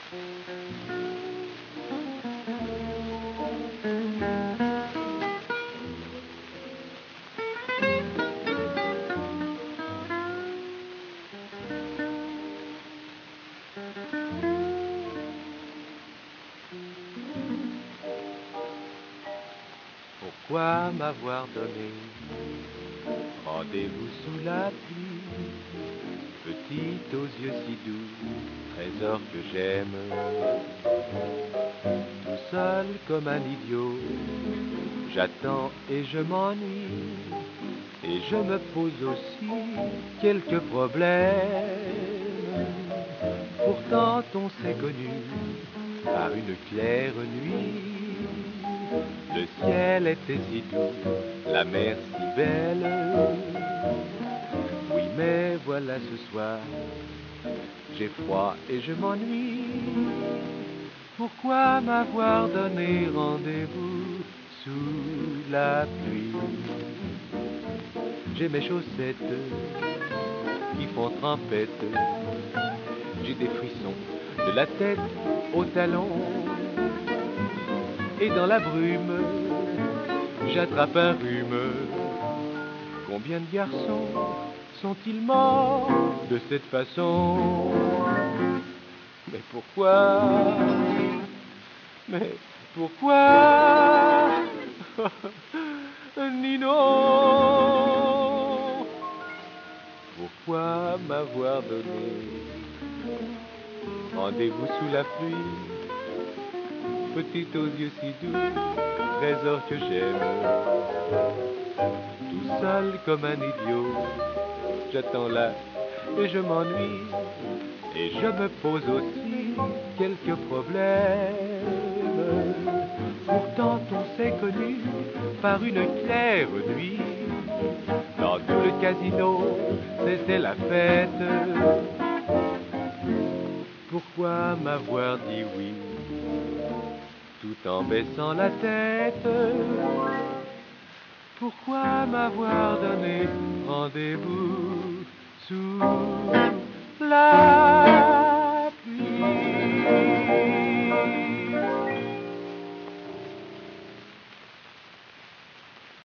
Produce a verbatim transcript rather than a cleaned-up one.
Pourquoi m'avoir donné rendez-vous sous la pluie, petite aux yeux si doux, trésor que j'aime, tout seul comme un idiot, j'attends et je m'ennuie, et je me pose aussi quelques problèmes. Pourtant on s'est connu par une claire nuit. Le ciel était si doux, la mer si belle. Oui, mais voilà ce soir, j'ai froid et je m'ennuie. Pourquoi m'avoir donné rendez-vous sous la pluie? J'ai mes chaussettes qui font trempette. J'ai des frissons de la tête aux talons. Et dans la brume, j'attrape un rhume. Combien de garçons sont-ils morts de cette façon? Mais pourquoi? Mais pourquoi? Nino, pourquoi m'avoir donné rendez-vous sous la pluie, petite aux yeux si doux, trésor que j'aime, tout seul comme un idiot, j'attends là et je m'ennuie, et je me pose aussi quelques problèmes. Pourtant on s'est connu par une claire nuit, dans tout le casino, c'était la fête. Pourquoi m'avoir dit oui, tout en baissant la tête? Pourquoi m'avoir donné rendez-vous sous la